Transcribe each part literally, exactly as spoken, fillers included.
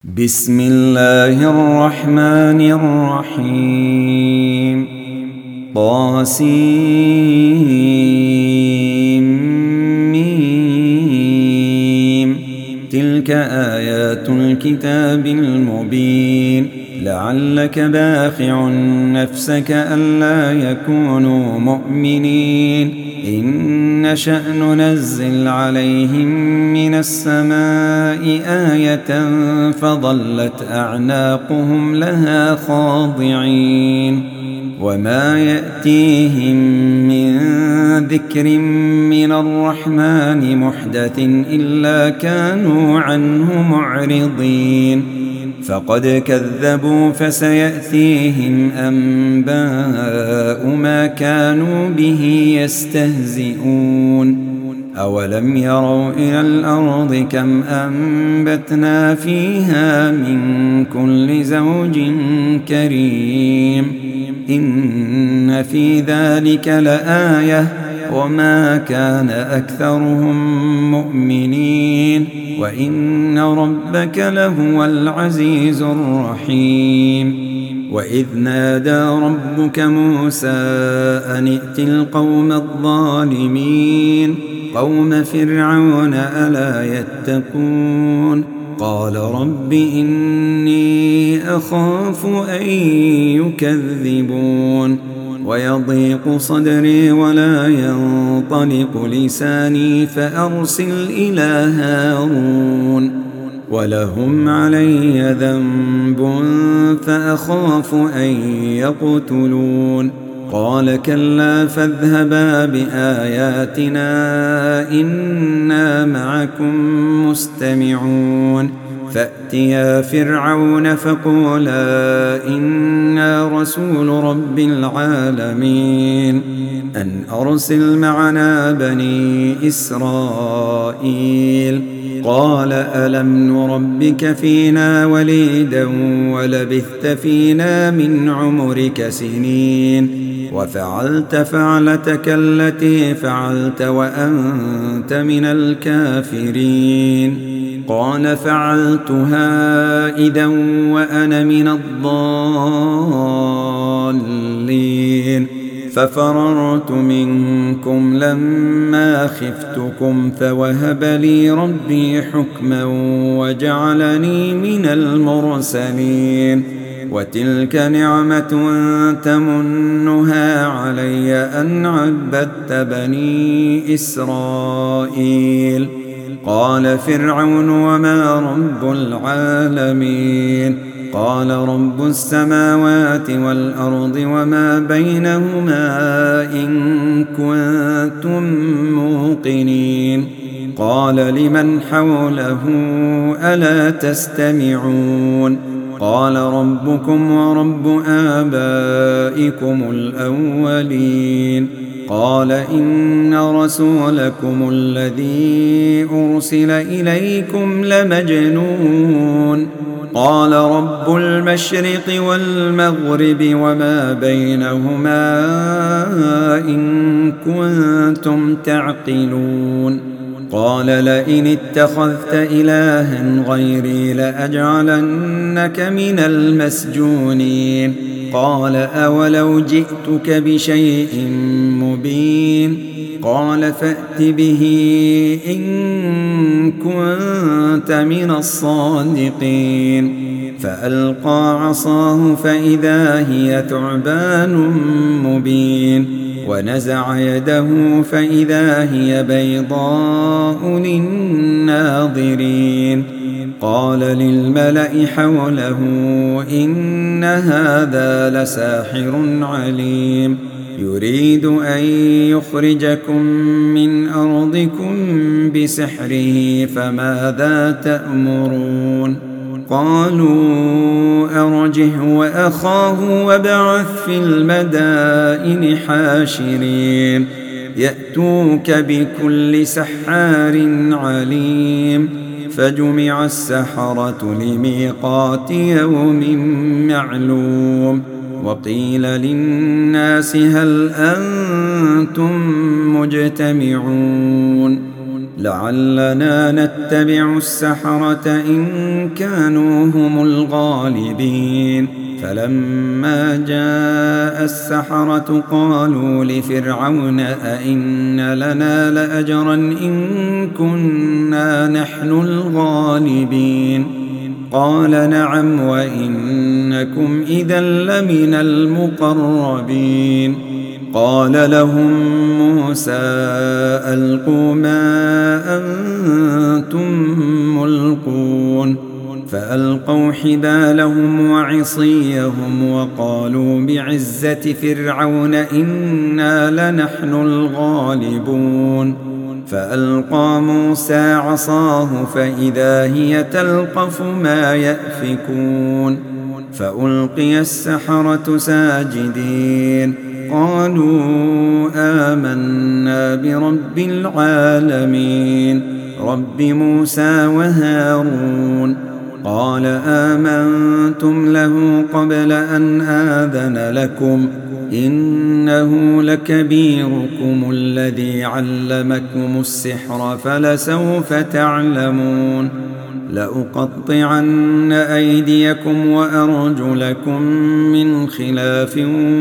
بسم الله الرحمن الرحيم طاسيم تلك آيات الكتاب المبين لعلك باخع نفسك ألا يكونوا مؤمنين إن نشأ ننزل عليهم من السماء آية فظلت أعناقهم لها خاضعين وما يأتيهم من ذكر من الرحمن محدث إلا كانوا عنه معرضين فقد كذبوا فسيأتيهم أنباء ما كانوا به يستهزئون أولم يروا إلى الأرض كم أنبتنا فيها من كل زوج كريم إن في ذلك لآية وما كان أكثرهم مؤمنين وإن ربك لهو العزيز الرحيم وإذ نادى ربك موسى أن ائت القوم الظالمين قوم فرعون ألا يتقون قال رب إني أخاف أن يكذبون ويضيق صدري ولا ينطلق لساني فأرسل إلى هارون ولهم علي ذنب فأخاف أن يقتلون قال كلا فاذهبا بآياتنا إنا معكم مستمعون فأتيا فرعون فقولا إنا رسول رب العالمين أن أرسل معنا بني إسرائيل قال ألم نربك فينا وليدا ولبثت فينا من عمرك سنين وفعلت فعلتك التي فعلت وأنت من الكافرين قال فعلتها إذا وأنا من الضالين ففررت منكم لما خفتكم فوهب لي ربي حكما وجعلني من المرسلين وتلك نعمة تمنها علي أن عبدت بني إسرائيل قال فرعون وما رب العالمين قال رب السماوات والأرض وما بينهما إن كنتم موقنين قال لمن حوله ألا تستمعون قال ربكم ورب آبائكم الأولين قال إن رسولكم الذي أرسل إليكم لمجنون قال رب المشرق والمغرب وما بينهما إن كنتم تعقلون قال لئن اتخذت إلها غيري لأجعلنك من المسجونين قال أولو جئتك بشيء مبين قال فأت به إن كنت من الصادقين فألقى عصاه فإذا هي ثعبان مبين ونزع يده فإذا هي بيضاء للناظرين قال للملأ حوله إن هذا لساحر عليم يريد أن يخرجكم من أرضكم بسحره فماذا تأمرون قالوا أرجه وأخاه وابعث في المدائن حاشرين يأتوك بكل سحار عليم فجمع السحرة لميقات يوم معلوم وقيل للناس هل أنتم مجتمعون لعلنا نتبع السحرة إن كانوا هم الغالبين فلما جاء السحرة قالوا لفرعون أئن لنا لأجرا إن كنا نحن الغالبين قال نعم وإنكم إذا لمن المقربين قال لهم موسى ألقوا ما أنتم ملقون فألقوا حبالهم وعصيهم وقالوا بعزة فرعون إنا لنحن الغالبون فألقى موسى عصاه فإذا هي تلقف ما يأفكون فألقي السحرة ساجدين قالوا آمنا برب العالمين رب موسى وهارون قال آمنتم له قبل أن آذن لكم إنه لكبيركم الذي علمكم السحر فلسوف تعلمون لأقطعن أيديكم وأرجلكم من خلاف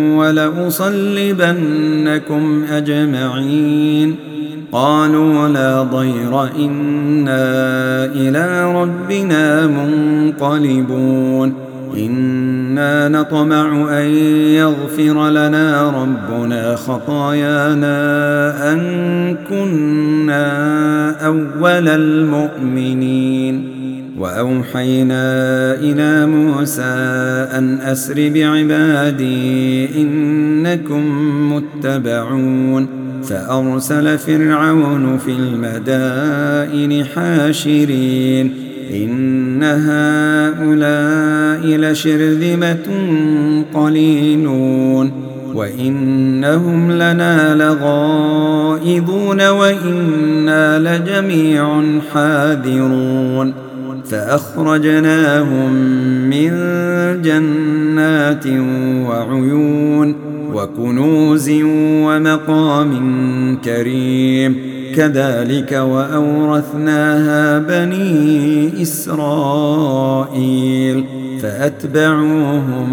ولأصلبنكم أجمعين قالوا لا ضير إنا إلى ربنا منقلبون إنا نطمع أن يغفر لنا ربنا خطايانا أن كنا أول المؤمنين وأوحينا إلى موسى أن أسر بعبادي إنكم متبعون فأرسل فرعون في المدائن حاشرين إن هؤلاء لشرذمة قليلون وإنهم لنا لغائظون وإنا لجميع حاذرون فأخرجناهم من جنات وعيون وكنوز ومقام كريم كذلك وأورثناها بني إسرائيل فأتبعوهم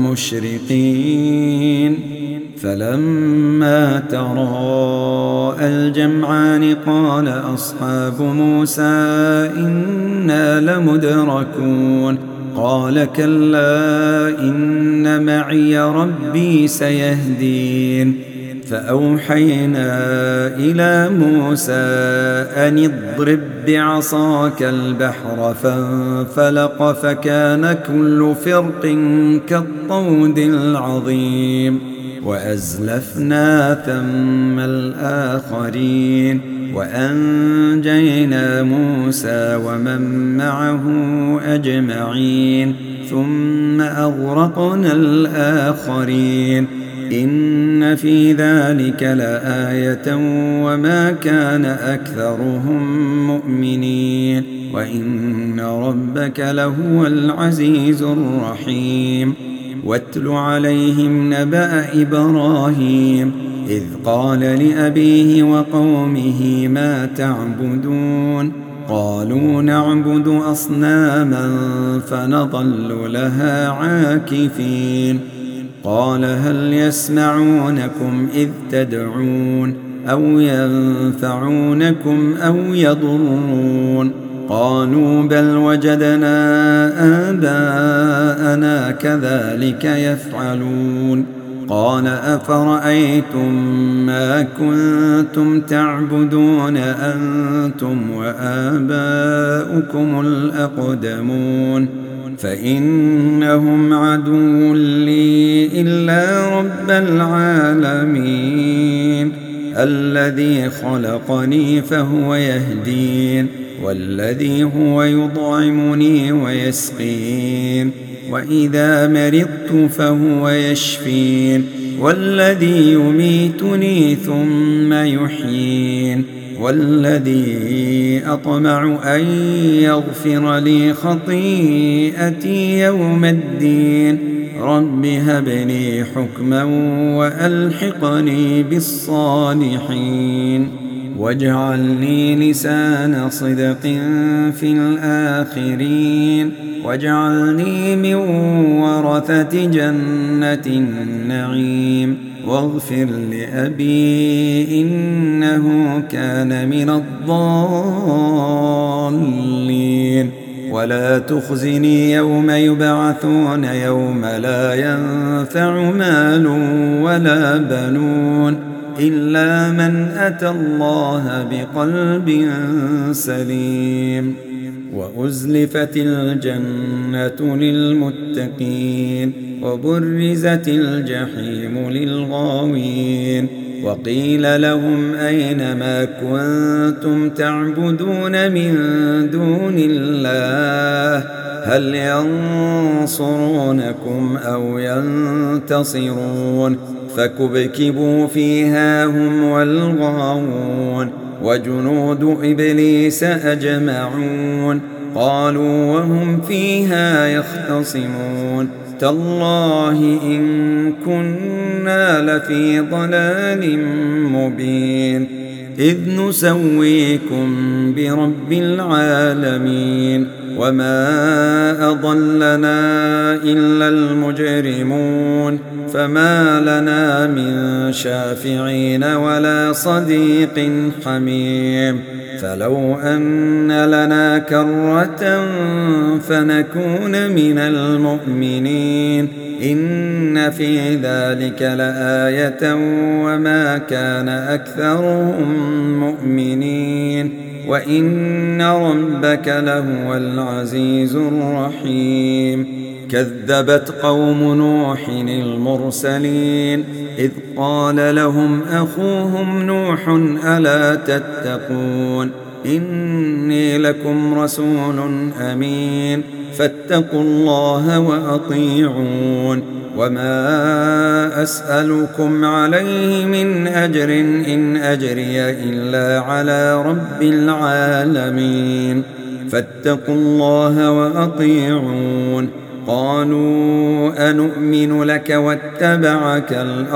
مشرقين فلما تراءى الجمعان قال أصحاب موسى إنا لمدركون قال كلا إن معي ربي سيهدين فأوحينا إلى موسى أن اضرب بعصاك البحر فانفلق فكان كل فرق كالطود العظيم وأزلفنا ثم الآخرين وأنجينا موسى ومن معه أجمعين ثم أغرقنا الآخرين إن في ذلك لآية وما كان أكثرهم مؤمنين وإن ربك لهو العزيز الرحيم واتل عليهم نبأ إبراهيم إذ قال لأبيه وقومه ما تعبدون قالوا نعبد أصناما فنظل لها عاكفين قال هل يسمعونكم إذ تدعون أو ينفعونكم أو يضرون قالوا بل وجدنا آباءنا كذلك يفعلون قال أفرأيتم ما كنتم تعبدون أنتم وآباؤكم الأقدمون فإنهم عدو لي إلا رب العالمين الذي خلقني فهو يهدين والذي هو يطعمني ويسقين وإذا مرضت فهو يشفين والذي يميتني ثم يحيين والذي أطمع أن يغفر لي خطيئتي يوم الدين رب هب لي حكما وألحقني بالصالحين واجعلني لسان صدق في الآخرين واجعلني من ورثة جنة النعيم واغفر لأبي إنه كان من الضالين ولا تخزني يوم يبعثون يوم لا ينفع مال ولا بنون إلا من أتى الله بقلب سليم وأزلفت الجنة للمتقين وبرزت الجحيم للغاوين وقيل لهم أين ما كنتم تعبدون من دون الله هل ينصرونكم أو ينتصرون فكبكبوا فيها هم والغاوون وجنود إبليس أجمعون قالوا وهم فيها يختصمون تالله إن كنا لفي ضلال مبين إذ نسويكم برب العالمين وما أضلنا إلا المجرمون فما لنا من شافعين ولا صديق حميم فلو أن لنا كرة فنكون من المؤمنين إن في ذلك لآية وما كان أكثرهم مؤمنين وإن ربك لهو العزيز الرحيم كذبت قوم نوح المرسلين إذ قال لهم أخوهم نوح ألا تتقون إني لكم رسول أمين فاتقوا الله وأطيعون وما أسألكم عليه من أجر إن أجري إلا على رب العالمين فاتقوا الله وأطيعون قالوا أنؤمن لك واتبعك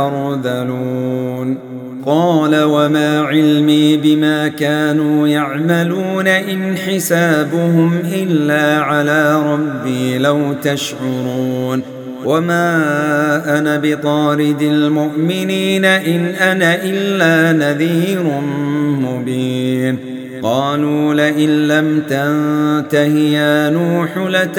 الأرذلون قال وما علمي بما كانوا يعملون إن حسابهم إلا على ربي لو تشعرون وما أنا بطارد المؤمنين إن أنا إلا نذير مبين قالوا لئن لم تنته يا نوح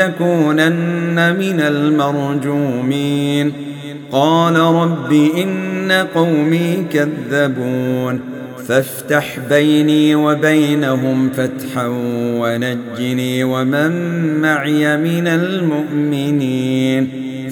لتكونن من المرجومين قال رب إن قومي كذبون فافتح بيني وبينهم فتحا ونجني ومن معي من المؤمنين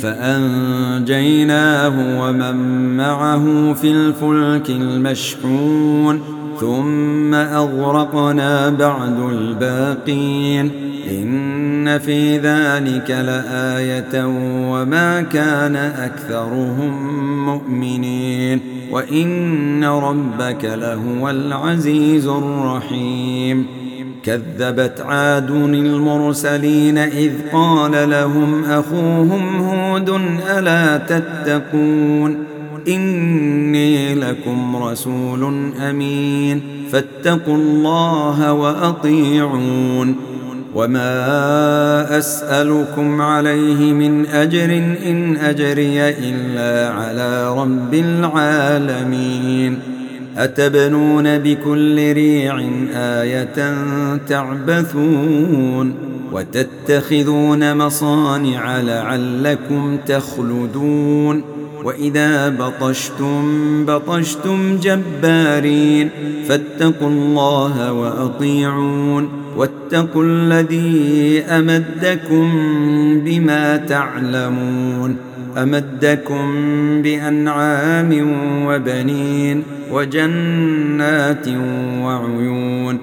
فأنجيناه ومن معه في الفلك المشحون ثم أغرقنا بعد الباقين إن في ذلك لآية وما كان أكثرهم مؤمنين وإن ربك لهو العزيز الرحيم كذبت عاد المرسلين إذ قال لهم أخوهم هود ألا تتقون إني لكم رسول أمين فاتقوا الله وأطيعون وما أسألكم عليه من أجر إن أجري إلا على رب العالمين أتبنون بكل ريع آية تعبثون وتتخذون مصانع لعلكم تخلدون وإذا بطشتم بطشتم جبارين فاتقوا الله وأطيعون واتقوا الذي أمدكم بما تعلمون أمدكم بأنعام وبنين وجنات وعيون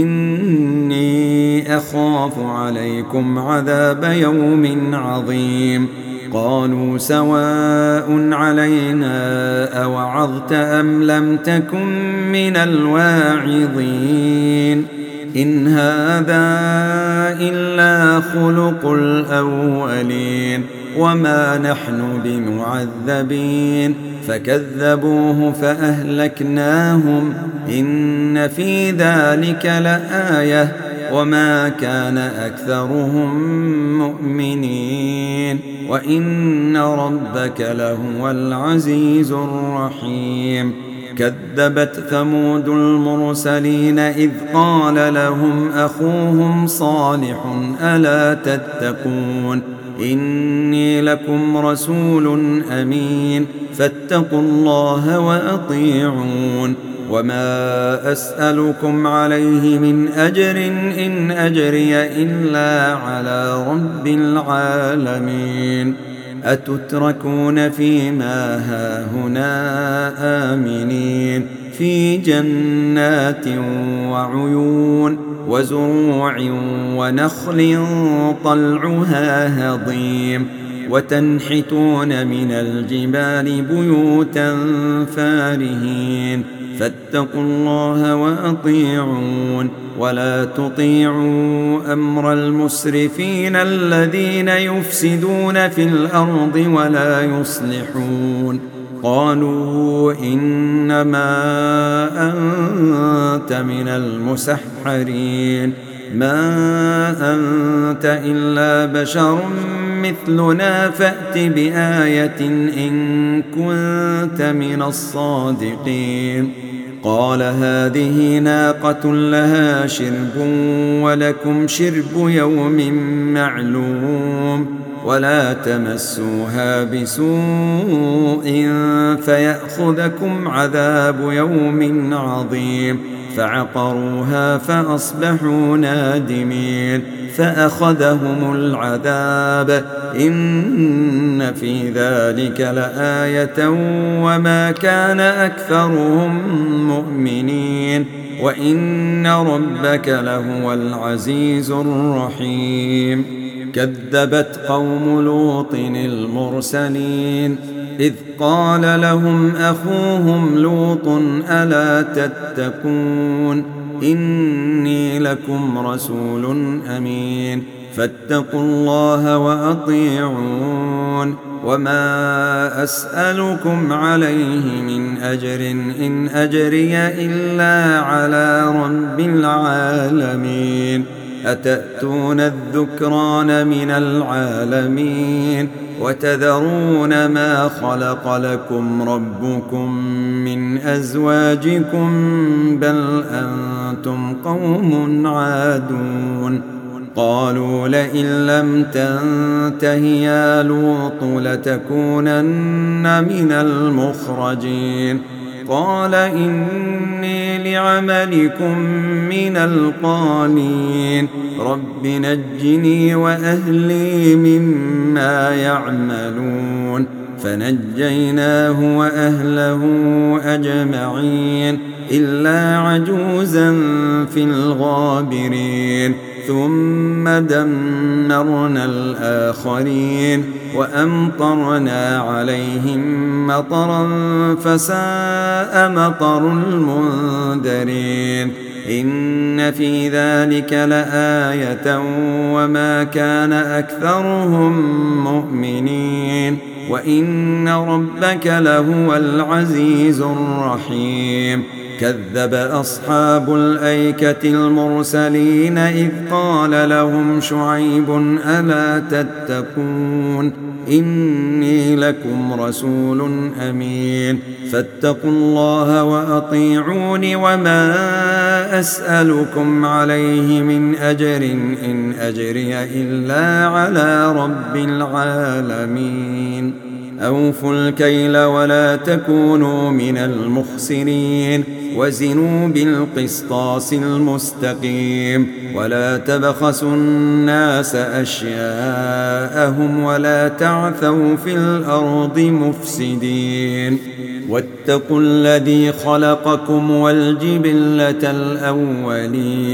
إني أخاف عليكم عذاب يوم عظيم قالوا سواء علينا أوعظت أم لم تكن من الواعظين إن هذا إلا خلق الأولين وما نحن بمعذبين فكذبوه فأهلكناهم إن في ذلك لآية وما كان أكثرهم مؤمنين وإن ربك لهو العزيز الرحيم كذبت ثمود المرسلين إذ قال لهم أخوهم صالح ألا تتقون إني لكم رسول أمين فاتقوا الله وأطيعون وما أسألكم عليه من أجر إن أجري إلا على رب العالمين أتتركون فيما هاهنا آمنين في جنات وعيون وزروع ونخل طلعها هضيم وتنحتون من الجبال بيوتا فارهين فاتقوا الله وأطيعون ولا تطيعوا أمر المسرفين الذين يفسدون في الأرض ولا يصلحون قالوا إنما أنت من المسحرين ما أنت إلا بشر مثلنا فأت بآية إن كنت من الصادقين قال هذه ناقة لها شرب ولكم شرب يوم معلوم ولا تمسوها بسوء فيأخذكم عذاب يوم عظيم فعقروها فأصبحوا نادمين فأخذهم العذاب إن في ذلك لآية وما كان أكثرهم مؤمنين وإن ربك لهو العزيز الرحيم كذبت قوم لوط المرسلين إذ قال لهم أخوهم لوط ألا تتقون إني لكم رسول أمين فاتقوا الله وأطيعون وما أسألكم عليه من أجر إن أجري إلا على رب العالمين أتأتون الذكران من العالمين وتذرون ما خلق لكم ربكم من أزواجكم بل أنتم قوم عادون قالوا لئن لم تنته يا لوط لتكونن من المخرجين قال إني لعملكم من القالين رب نجني وأهلي مما يعملون فنجيناه وأهله أجمعين إلا عجوزا في الغابرين ثم دمرنا الآخرين وأمطرنا عليهم مطرا فساء مطر المنذرين إن في ذلك لآية وما كان أكثرهم مؤمنين وإن ربك لهو العزيز الرحيم كذب أصحاب الأيكة المرسلين إذ قال لهم شعيب ألا تتقون إني لكم رسول أمين فاتقوا الله وأطيعون وما أسألكم عليه من أجر إن أجري إلا على رب العالمين أوفوا الكيل ولا تكونوا من المخسرين وزنوا بالقسطاس المستقيم ولا تبخسوا الناس أشياءهم ولا تعثوا في الأرض مفسدين واتقوا الذي خلقكم والجبلة الأولين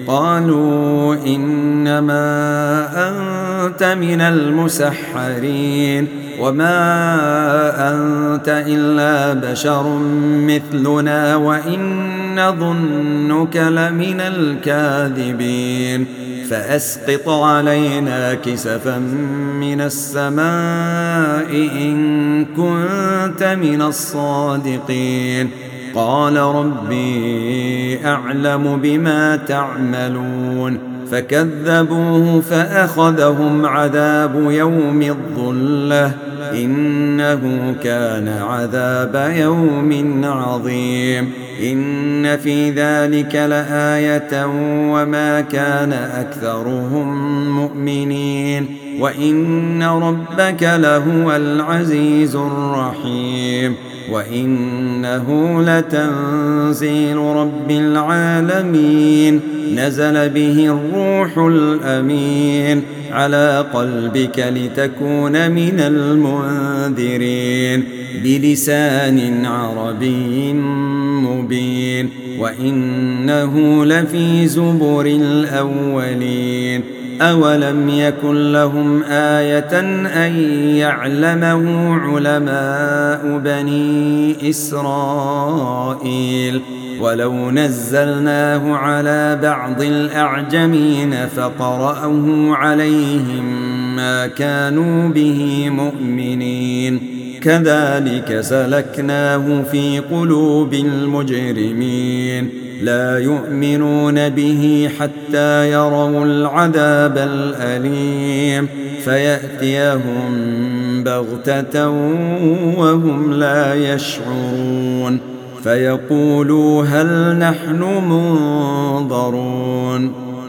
قالوا إنما أنت من المسحرين وما أنت إلا بشر مثلنا وإن نظنك لمن الكاذبين فأسقط علينا كسفا من السماء إن كنت من الصادقين قال ربي أعلم بما تعملون فكذبوه فأخذهم عذاب يوم الظلة إنه كان عذاب يوم عظيم إن في ذلك لآية وما كان أكثرهم مؤمنين وإن ربك لهو العزيز الرحيم وإنه لتنزيل رب العالمين نزل به الروح الأمين على قلبك لتكون من المنذرين بلسان عربي مبين وإنه لفي زبر الأولين أولم يكن لهم آية أن يعلمه علماء بني إسرائيل ولو نزلناه على بعض الأعجمين فقرأه عليهم ما كانوا به مؤمنين كذلك سلكناه في قلوب المجرمين لا يؤمنون به حتى يروا العذاب الأليم فيأتيهم بغتة وهم لا يشعرون فيقولوا هل نحن منظرون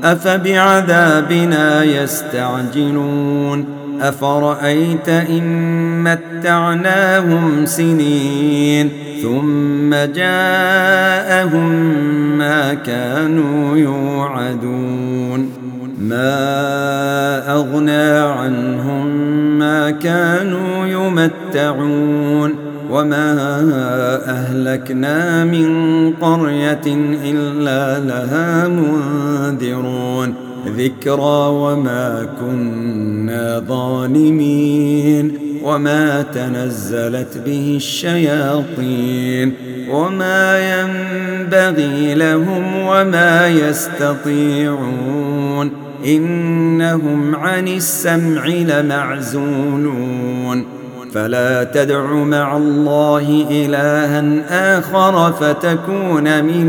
أفبعذابنا يستعجلون أفرأيت إن متعناهم سنين ثم جاءهم ما كانوا يوعدون ما أغنى عنهم ما كانوا يمتعون وما أهلكنا من قرية إلا لها منذرون ذكرى وما كنا ظالمين وما تنزلت به الشياطين وما ينبغي لهم وما يستطيعون إنهم عن السمع لمعزولون فلا تدع مع الله إلها آخر فتكون من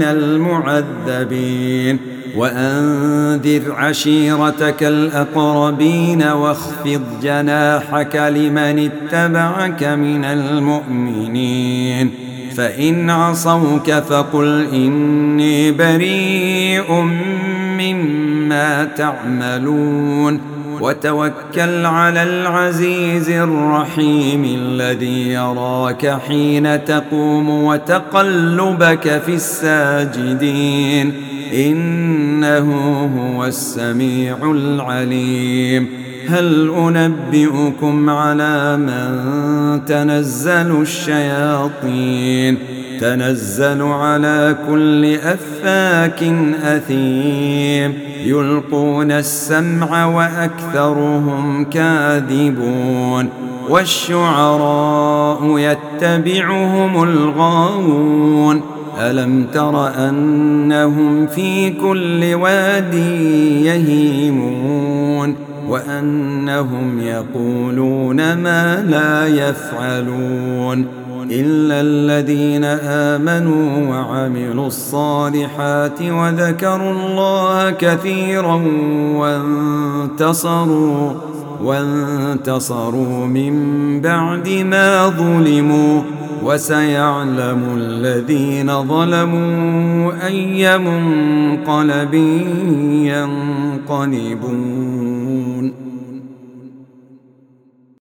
المعذبين وأنذر عشيرتك الأقربين واخفض جناحك لمن اتبعك من المؤمنين فإن عصوك فقل إني بريء مما تعملون وتوكل على العزيز الرحيم الذي يراك حين تقوم وتقلبك في الساجدين إنه هو السميع العليم هل أنبئكم على من تنزل الشياطين تنزل على كل أفاك أثيم يلقون السمع وأكثرهم كاذبون والشعراء يتبعهم الغاوون ألم تر أنهم في كل واد يهيمون وأنهم يقولون ما لا يفعلون إلا الذين آمنوا وعملوا الصالحات وذكروا الله كثيرا وانتصروا وانتصروا من بعد ما ظلموا وسيعلم الذين ظلموا أي منقلب ينقلبون.